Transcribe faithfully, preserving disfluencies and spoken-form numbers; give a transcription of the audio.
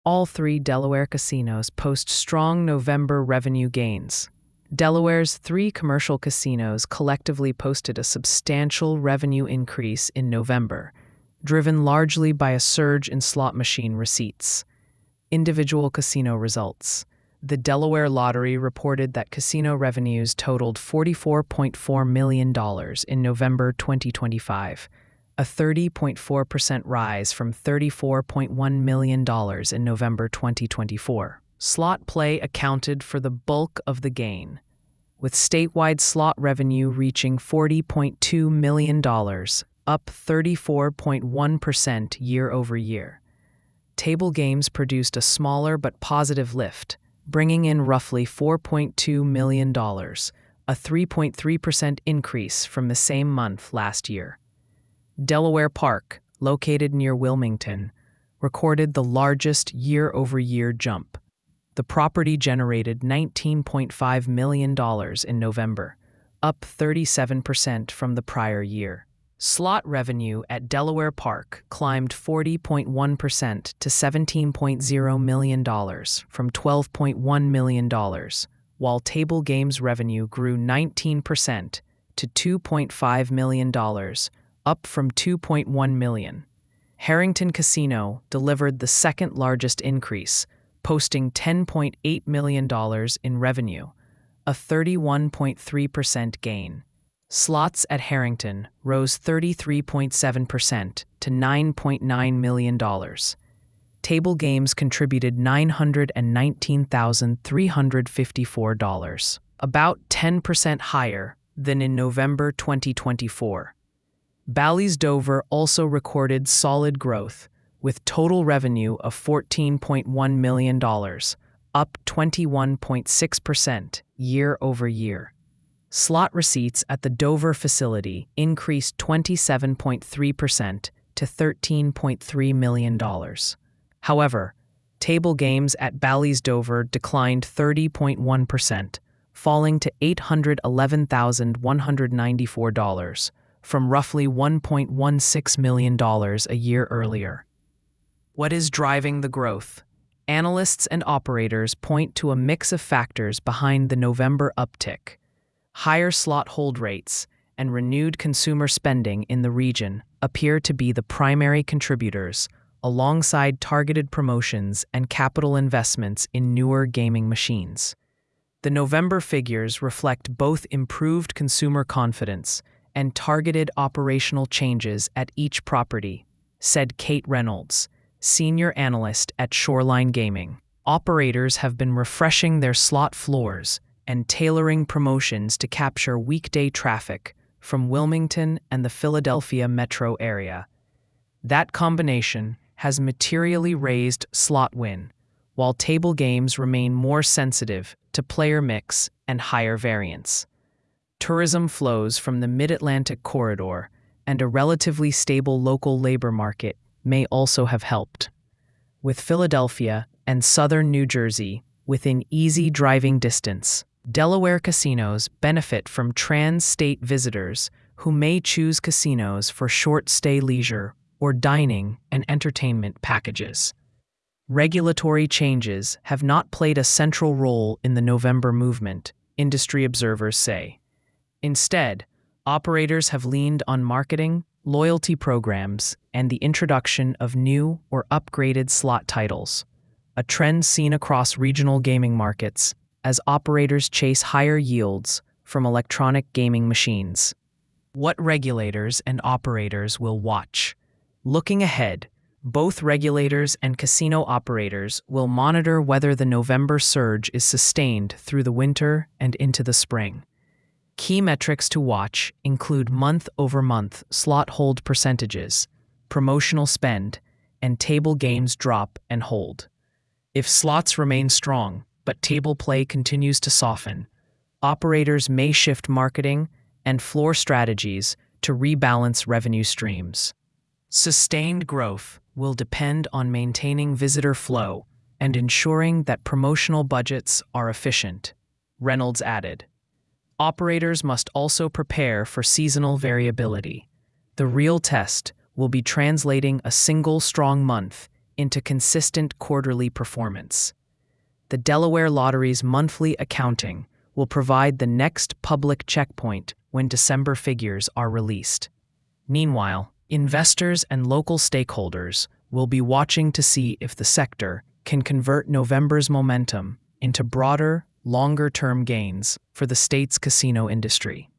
All three Delaware casinos post strong November revenue gains. Delaware's three commercial casinos collectively posted a substantial revenue increase in November, driven largely by a surge in slot machine receipts. Individual casino results. The Delaware Lottery reported that casino revenues totaled forty-four point four million dollars in November twenty twenty-five, a thirty point four percent rise from thirty-four point one million dollars in November twenty twenty-four. Slot play accounted for the bulk of the gain, with statewide slot revenue reaching forty point two million dollars, up thirty-four point one percent year over year. Table games produced a smaller but positive lift, bringing in roughly four point two million dollars, a three point three percent increase from the same month last year. Delaware Park, located near Wilmington, recorded the largest year-over-year jump. The property generated nineteen point five million dollars in November, up thirty-seven percent from the prior year. Slot revenue at Delaware Park climbed forty point one percent to seventeen point zero million dollars from twelve point one million dollars, while table games revenue grew nineteen percent to two point five million dollars, up from two point one million dollars. Harrington Casino delivered the second largest increase, posting ten point eight million dollars in revenue, a thirty-one point three percent gain. Slots at Harrington rose thirty-three point seven percent to nine point nine million dollars. Table games contributed nine hundred nineteen thousand three hundred fifty-four dollars, about ten percent higher than in November twenty twenty-four. Bally's Dover also recorded solid growth, with total revenue of fourteen point one million dollars, up twenty-one point six percent year over year. Slot receipts at the Dover facility increased twenty-seven point three percent to thirteen point three million dollars. However, table games at Bally's Dover declined thirty point one percent, falling to eight hundred eleven thousand one hundred ninety-four dollars, from roughly one point one six million dollars a year earlier. What is driving the growth? Analysts and operators point to a mix of factors behind the November uptick. Higher slot hold rates and renewed consumer spending in the region appear to be the primary contributors, alongside targeted promotions and capital investments in newer gaming machines. The November figures reflect both improved consumer confidence and targeted operational changes at each property, said Kate Reynolds, senior analyst at Shoreline Gaming. Operators have been refreshing their slot floors and tailoring promotions to capture weekday traffic from Wilmington and the Philadelphia metro area. That combination has materially raised slot win, while table games remain more sensitive to player mix and higher variance. Tourism flows from the Mid-Atlantic corridor and a relatively stable local labor market may also have helped, with Philadelphia and southern New Jersey within easy driving distance. Delaware casinos benefit from trans-state visitors who may choose casinos for short-stay leisure or dining and entertainment packages. Regulatory changes have not played a central role in the November movement, industry observers say. Instead, operators have leaned on marketing, loyalty programs, and the introduction of new or upgraded slot titles, a trend seen across regional gaming markets as operators chase higher yields from electronic gaming machines. What regulators and operators will watch? Looking ahead, both regulators and casino operators will monitor whether the November surge is sustained through the winter and into the spring. Key metrics to watch include month-over-month slot hold percentages, promotional spend, and table games drop and hold. If slots remain strong, but table play continues to soften, operators may shift marketing and floor strategies to rebalance revenue streams. Sustained growth will depend on maintaining visitor flow and ensuring that promotional budgets are efficient, Reynolds added. Operators must also prepare for seasonal variability. The real test will be translating a single strong month into consistent quarterly performance. The Delaware Lottery's monthly accounting will provide the next public checkpoint when December figures are released. Meanwhile, investors and local stakeholders will be watching to see if the sector can convert November's momentum into broader, longer-term gains for the state's casino industry.